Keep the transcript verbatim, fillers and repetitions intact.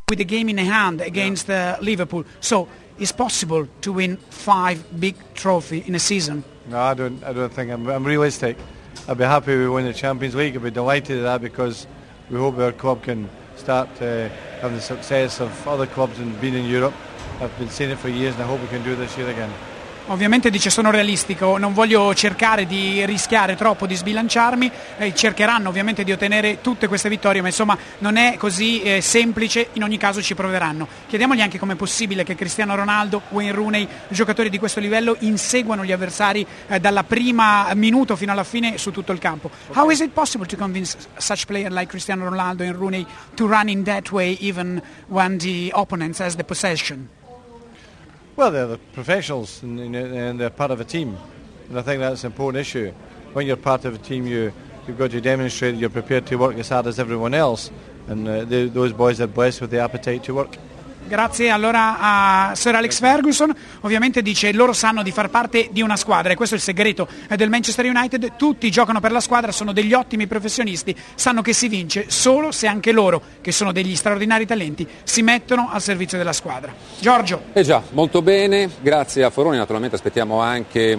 with the game in hand against uh, Liverpool. So it's possible to win five big trophies in a season. No, I don't. I don't think. I'm, I'm realistic. I'd be happy we win the Champions League. I'd be delighted at that because we hope our club can start uh, having the success of other clubs and being in Europe. I've been saying it for years, and I hope we can do it this year again. Ovviamente dice sono realistico, non voglio cercare di rischiare troppo, di sbilanciarmi, eh, cercheranno ovviamente di ottenere tutte queste vittorie, ma insomma non è così eh, semplice, in ogni caso ci proveranno. Chiediamogli anche com'è possibile che Cristiano Ronaldo, Wayne Rooney, giocatori di questo livello inseguano gli avversari eh, dalla prima minuto fino alla fine su tutto il campo. Okay. How is it possible to convince such player like Cristiano Ronaldo and Rooney to run in that way even when the opponent has the possession? Well, they're the professionals and, and they're part of a team, and I think that's an important issue. When you're part of a team, you, you've got to demonstrate that you're prepared to work as hard as everyone else, and uh, they, those boys are blessed with the appetite to work. Grazie allora a Sir Alex Ferguson. Ovviamente dice loro sanno di far parte di una squadra e questo è il segreto del Manchester United. Tutti giocano per la squadra, sono degli ottimi professionisti, sanno che si vince solo se anche loro, che sono degli straordinari talenti, si mettono al servizio della squadra. Giorgio. Eh già, molto bene, grazie a Foroni, naturalmente aspettiamo anche